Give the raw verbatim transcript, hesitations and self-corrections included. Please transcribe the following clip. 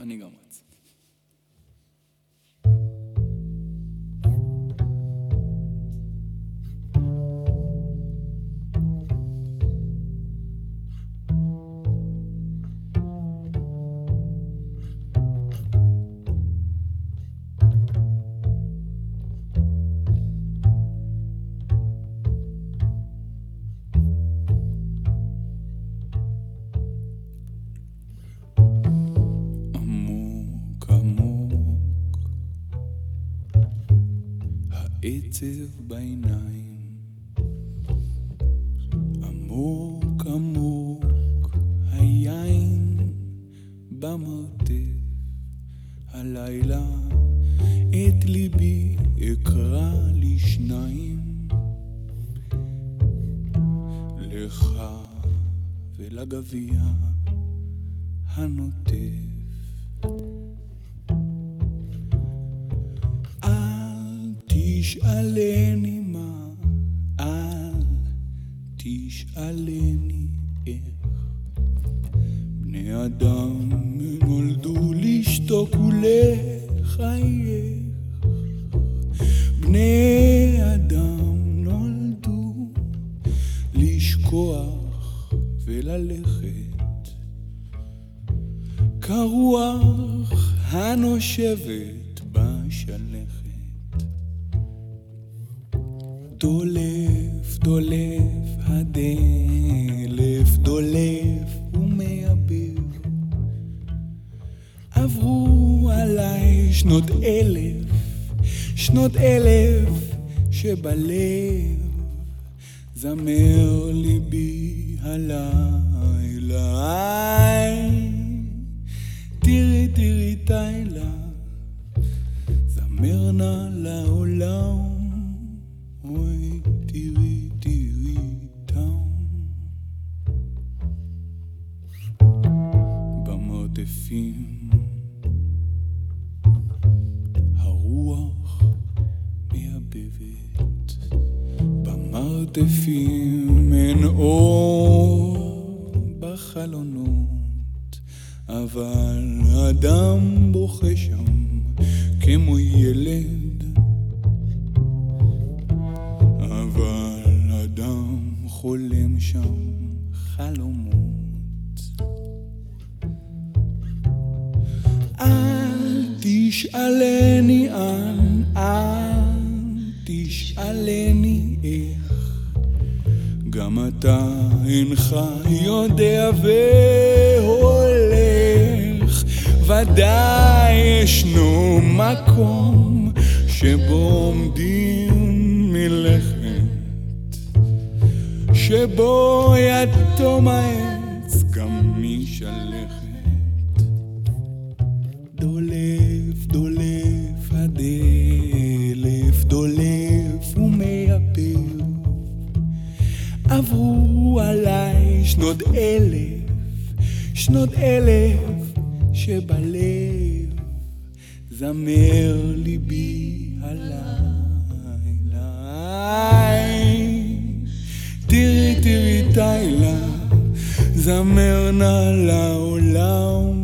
אני גם רץ. עצב בעיניים, עמוק עמוק היין במרתף, הלילה את ליבי אקרא לשניים, לך ולגביע הנוטף. תשאלני מה, אל תשאלני איך, בני אדם נולדו לשתוק ולחייך, בני אדם נולדו לשכוח וללכת, כרוח הנושבת בשלכת. דולף, דולף, הדלף, דולף ומייבב. עברו עליי שנות אלף, שנות אלף שבלב, זמר ליבי הלילה. תראי, תראי תילה, זמר נא לעולם. אוי, תראי, תראי טעם במרתפים, הרוח מייבבת, במרתפים אין אור בחלונות, אבל אדם בוכה שם כמו ילד, אבל אדם חולם שם חלומות. אל תשאלני אן, אל תשאלני איך, גם אתה אינך יודע והולך, ודאי ישנו מקום שבו עומדים מלכת, שבו יתום העץ גם משלכת. דולף, דולף הדלף, דולף ומייבב. עברו עליי שנות אלף, שנות אלף שבלב, זמר ליבי הלילה. תראי, תראי תילה, זמר נא לעולם.